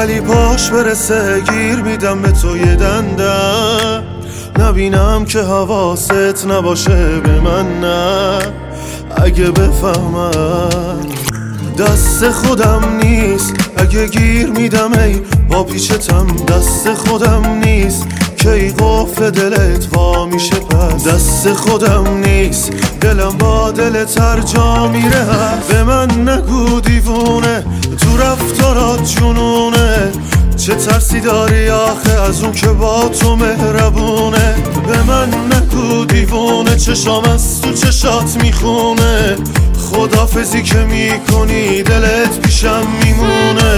ولی پاش برسه گیر میدم به تو یه دندم، نبینم که حواست نباشه به من. نه اگه بفهمم دست خودم نیست، اگه گیر میدم ای با پیچتم دست خودم نیست که ای قفل دلت وا میشه. پس دست خودم نیست، دلم با دلت هر جا میره. به من نگو دیوونه، تو رفتارات جنونه، چه ترسی داری آخه از اون که با تو مهربونه. به من نگو دیوونه، چشام از تو چشات میخونه، خدافزی که میکنی دلت پیشم میمونه.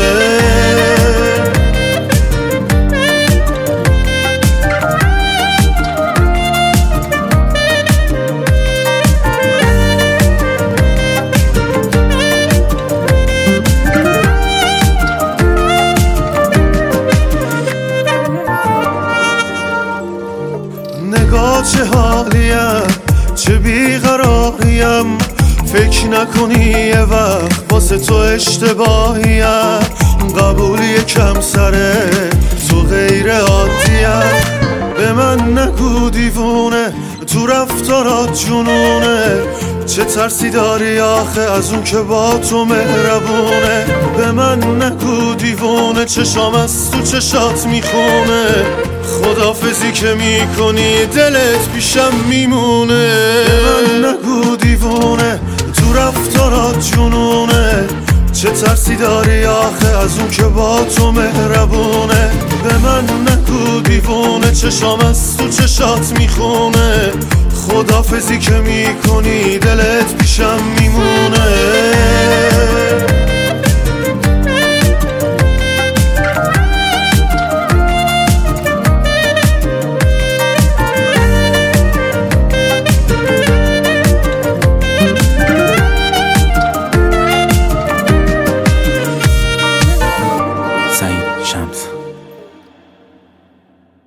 نگاه چه حالیم، چه بیقراریم، فکر نکنی یه وقت واسه تو اشتباهیم. قبولی کم سره تو غیر عادیم. به من نگو دیوونه، تو رفتارات جنونه، چه ترسی داری آخه از اون که با تو مهربونه. به من نگو دیوونه، چشام از تو چشات میخونه، خدافزی که میکنی دلت پیشم میمونه. به من نگو دیوونه، تو رفتارات جنونه، چه ترسی داری آخه از اون که با تو مهربونه. به من نگو دیوونه، چشام از تو چشات میخونه، خدافزی که میکنی دلت پیشم میمونه.